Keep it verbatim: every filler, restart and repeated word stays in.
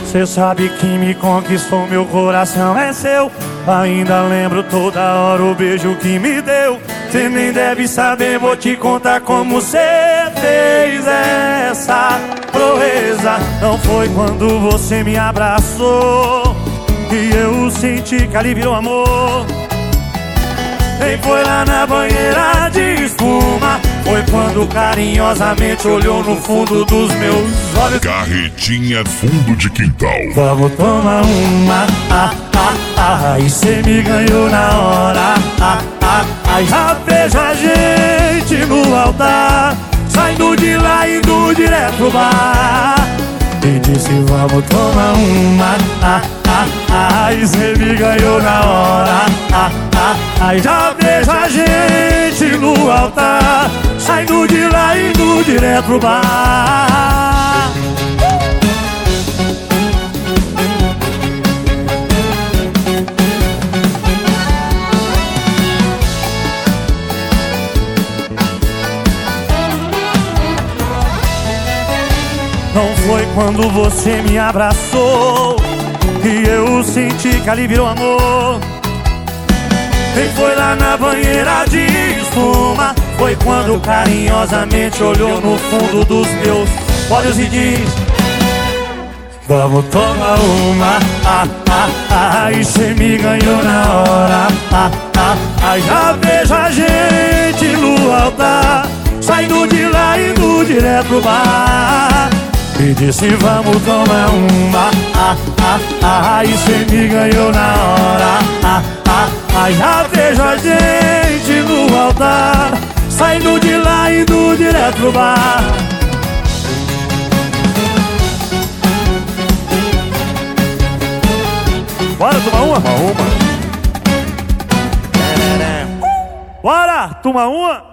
Cê sabe que me conquistou, meu coração é seu. Ainda lembro toda hora o beijo que me deu. Cê nem deve saber, vou te contar como cê fez essa proeza. Não foi quando você me abraçou que eu senti que ali virou amor. Nem foi lá na banheira de espuma, foi quando carinhosamente olhou no fundo dos meus olhos. Carretinha Fundo de Quintal. Vamos tomar uma, ah, ah, ah, e cê me ganhou na hora, ah, ah, ah. Já vejo a gente no altar, saindo de lá e indo direto pro bar. E disse vamos tomar uma, ah, ah, ah, e cê me ganhou na hora, ah, ah, ah. Já vejo a gente no altar, saindo de lá e indo direto pro bar. Não foi quando você me abraçou que eu senti que ali virou amor. Nem foi lá na banheira de espuma, foi quando carinhosamente olhou no fundo dos meus olhos e disse vamos tomar uma, ah, ah, ah, e cê me ganhou na hora, ah, ah, ah. Já vejo a gente no altar, saindo de lá e indo direto pro bar. E disse vamos tomar uma, ah, ah, ah, e cê me ganhou na hora, ah, ah, ah. Já vejo a gente no altar, saindo de lá e indo direto pro bar. Bora tomar uma? Uma, uma. Bora tomar uma?